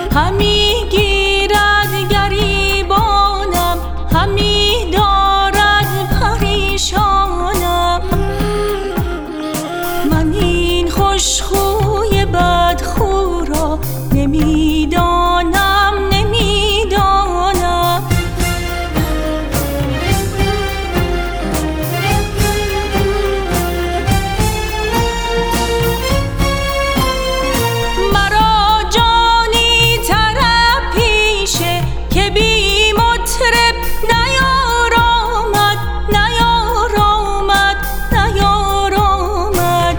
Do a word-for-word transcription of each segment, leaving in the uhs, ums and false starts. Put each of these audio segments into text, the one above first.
همی گیرد گریبانم، همی دارد پریشانم. من این خوشخوی بدخو را نمیدانم نمیدانم. مرا جانی طرب پیشه که بی مطرب نیارامد نیارامد نیارامد.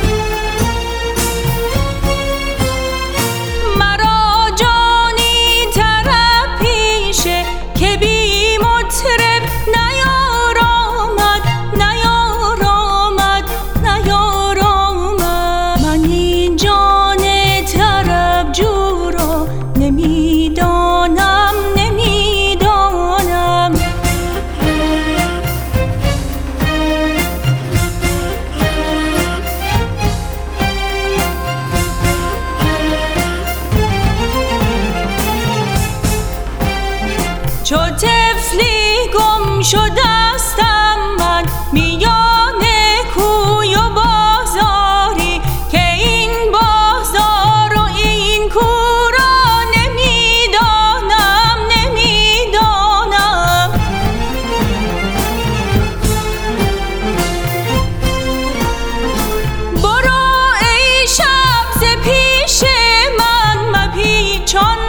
مرا جانی طرب پیشه که بی مطرب نیارامد نیارامد نیارامد. من این جان طرب جو را نمیدانم نمیدانم. چو طفلی گم شدستم من میان کوی و بازاری، که این بازار و این کو را نمیدانم نمیدانم. برو ای شب ز پیش من مپیچان